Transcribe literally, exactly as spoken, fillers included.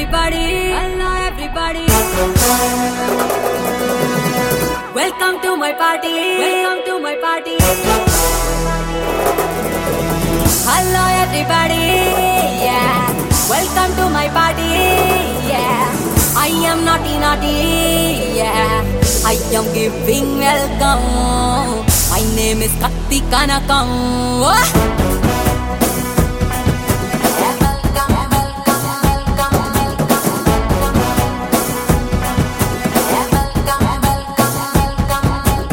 everybody. Hello everybody. Welcome to my party. Welcome to my party. Hello everybody. Yeah. Welcome to my party. Yeah. I am naughty naughty. Yeah. I am giving welcome. My name is Katti Kanakam.